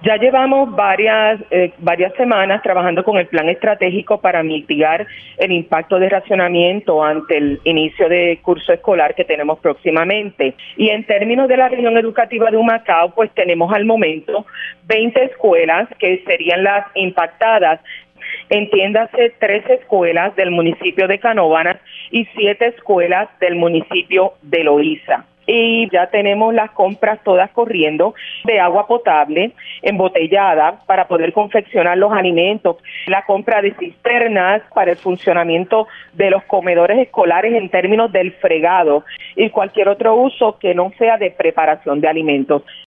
Ya llevamos varias semanas trabajando con el plan estratégico para mitigar el impacto de racionamiento ante el inicio de curso escolar que tenemos próximamente. Y en términos de la región educativa de Humacao, pues tenemos al momento 20 escuelas que serían las impactadas. Entiéndase 3 escuelas del municipio de Canóvanas y 7 escuelas del municipio de Loíza. Y ya tenemos las compras todas corriendo de agua potable embotellada para poder confeccionar los alimentos, la compra de cisternas para el funcionamiento de los comedores escolares en términos del fregado y cualquier otro uso que no sea de preparación de alimentos.